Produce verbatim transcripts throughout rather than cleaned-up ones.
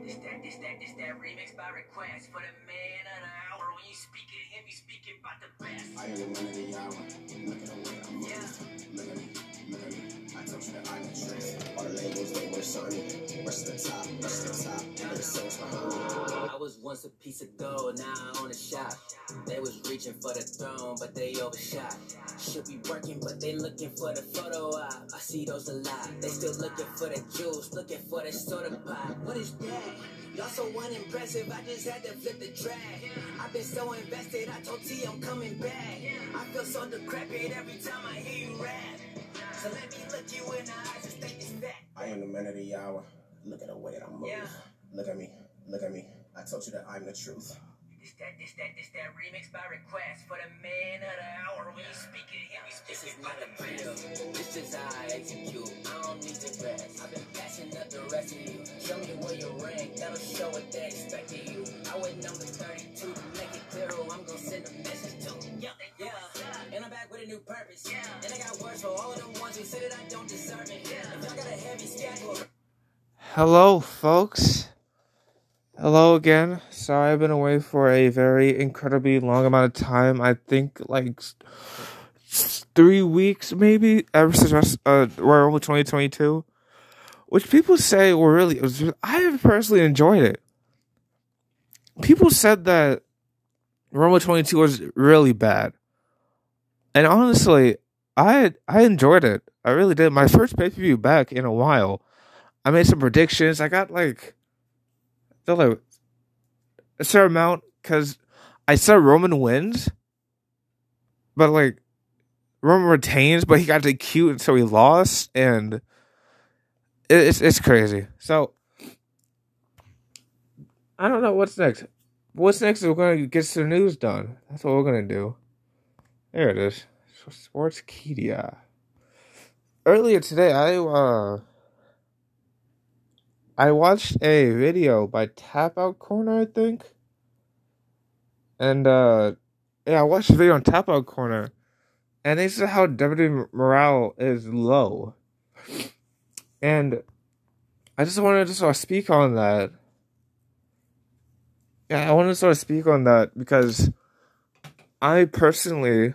This that, this that, this that remix by request for the man of the hour. When you speak of him, you speaking about the best. I am the man of the hour. Look at the way I'm moving. Yeah. Look at me, look at me. I told you that I'm the truth. All the labels, they were shiny. Rush to the top, rush to the top. And the songs behind me. I was once a piece of gold, now I own a shop. They was reaching for the throne, but they overshot. Should be working, but they looking for the photo op. I see those a lot. They still looking for the juice, looking for the soda pop. What is that? Y'all so unimpressive, I just had to flip the drag. I've been so invested, I told T I'm coming back. I feel so decrepit every time I hear you rap. So let me look you in the eyes and state this fact. I am the man of the hour. Look at the way that I'm moving. Yeah. Look at me, look at me. I told you that I'm the truth. This that, this that, this that remix by request for the man of the hour. When you speak it, him, you speak it by the drill. This is how I execute. I don't need to rest. I've been passing up the rest of you. Show me where you rank. That'll show what they expect of you. I went number thirty-two to make it clear who I'm gonna send a message to. Yeah, yeah. And I'm back with a new purpose. Yeah. And I got words for all of them ones who say that I don't deserve it. Yeah. If y'all got a heavy schedule. Hello, folks. Hello again. Sorry I've been away for a very incredibly long amount of time. I think like s- three weeks maybe, ever since uh, Royal Rumble twenty twenty-two. Which people say were really, it was, I have personally enjoyed it. People said that Rumble twenty-two was really bad. And honestly, I I enjoyed it. I really did. My first pay-per-view back in a while. I made some predictions. I got like, they're like a certain amount because I said Roman wins, but like Roman retains, but he got the cute, so he lost, and it, it's it's crazy. So I don't know what's next. What's next is we're gonna get some news done. That's what we're gonna do. There it is. Sportskeeda. Earlier today, I uh. I watched a video by Tap Out Corner, I think. And, uh, yeah, I watched a video on Tap Out Corner. And they said how W W E morale is low. And I just wanted to sort of speak on that. Yeah, I wanted to sort of speak on that because I personally,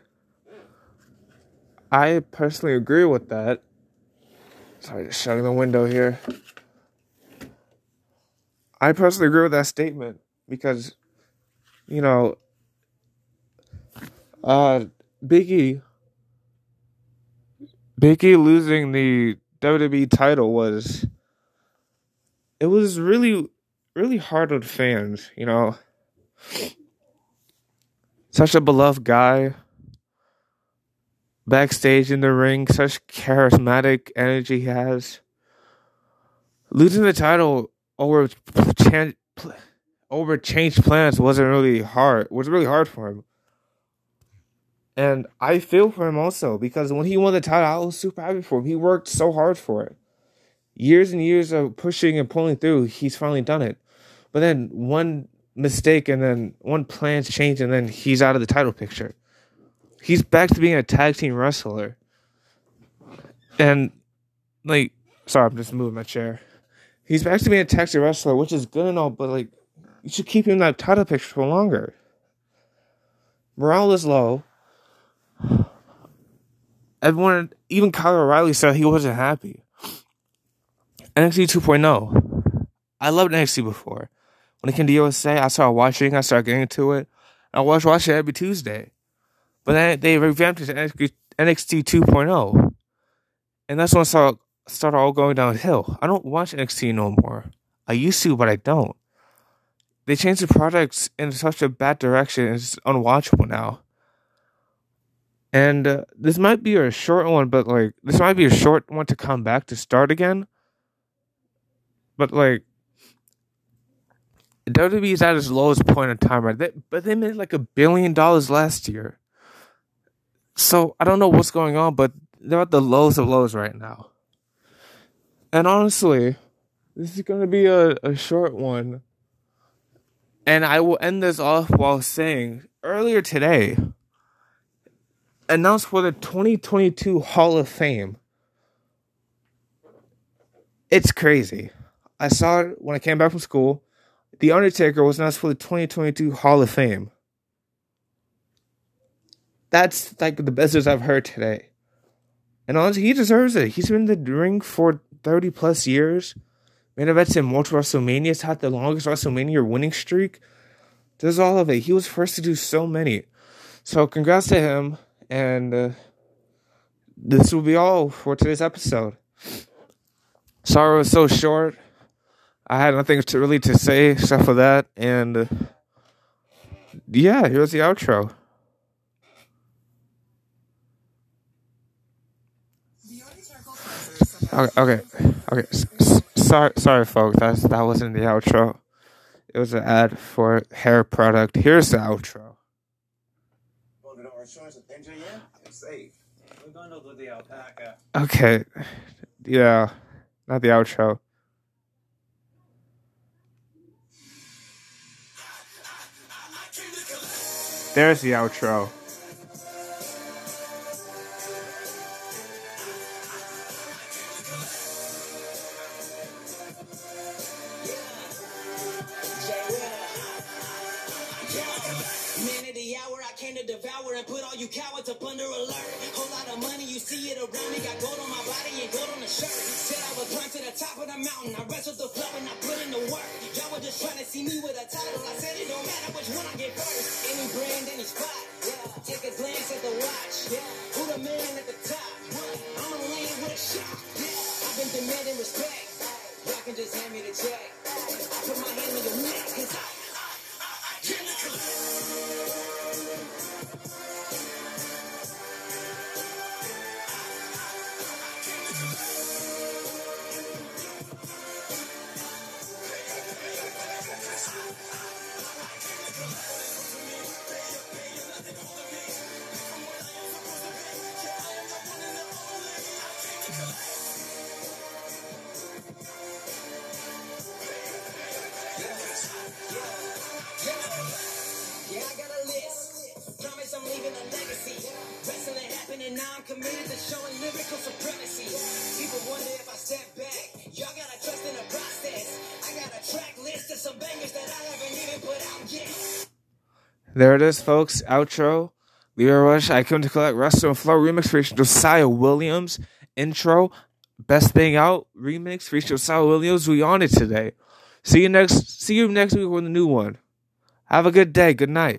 I personally agree with that. Sorry, just shutting the window here. I personally agree with that statement because, you know, uh, Big E, Big E losing the W W E title was, it was really, really hard on fans, you know. Such a beloved guy, backstage in the ring, such charismatic energy he has. Losing the title over chan- over changed plans wasn't really hard. Was really hard for him, and I feel for him also because when he won the title, I was super happy for him. He worked so hard for it, years and years of pushing and pulling through. He's finally done it, but then one mistake and then one plan's changed, and then he's out of the title picture. He's back to being a tag team wrestler, and like, sorry, I'm just moving my chair. He's back to being a tag team wrestler, which is good and all, but like, you should keep him in that title picture for longer. Morale is low. Everyone, even Kyle O'Reilly said he wasn't happy. N X T two point oh. I loved N X T before. When it came to U S A, I started watching, I started getting into it. I was watching it every Tuesday. But then they revamped it to N X T two point oh. And that's when I saw started all going downhill. I don't watch N X T no more. I used to, but I don't. They changed the products in such a bad direction. It's unwatchable now. And uh, this might be a short one, but like this might be a short one to come back to start again. But like W W E is at its lowest point in time, right? They, but they made like a billion dollars last year. So I don't know what's going on, but they're at the lowest of lows right now. And honestly, this is going to be a, a short one. And I will end this off while saying, earlier today, announced for the twenty twenty-two Hall of Fame. It's crazy. I saw it when I came back from school. The Undertaker was announced for the twenty twenty-two Hall of Fame. That's like the best news I've heard today. And honestly, he deserves it. He's been in the ring for thirty plus years. Main events in multiple WrestleManias, had the longest WrestleMania winning streak. Does all of it. He was first to do so many. So congrats to him. And uh, this will be all for today's episode. Sorry it was so short. I had nothing to really to say except for that. And uh, yeah, here's the outro. Okay, okay, okay. S- s- sorry, sorry, folks. That's that wasn't the outro. It was an ad for hair product. Here's the outro. We're going to do the alpaca. Okay, yeah, not the outro. There's the outro. Man of the hour, I came to devour and put all you cowards up under alert. Whole lot of money, you see it around me. Got gold on my body and gold on the shirt. Said I would climb to the top of the mountain. I wrestled the flow and I put in the work. Y'all were just trying to see me with a title. I said it don't matter which one I get first. Any brand, any spot. Yeah. Take a glance at the watch. Yeah. Who the man at the top? I'm a land with a shot. Yeah. I've been demanding respect. Y'all can just hand me the check. I put my hand on your neck, cause I, I, I, I can't Yeah, I got a list. Promise I'm leaving a legacy. Wrestling happened and now I'm committed to showing lyrical supremacy. People wonder if I step back. Y'all gotta trust in the process. I got a track list of some bangers that I haven't even put out yet. There it is, folks. Outro. Leo Rush, I Come to Collect, Wrestle and Flow remix featuring Josiah Williams. Intro, Best Thing Out remix featuring Josiah Williams. We on it today. See you next. See you next week with a new one. Have a good day. Good night.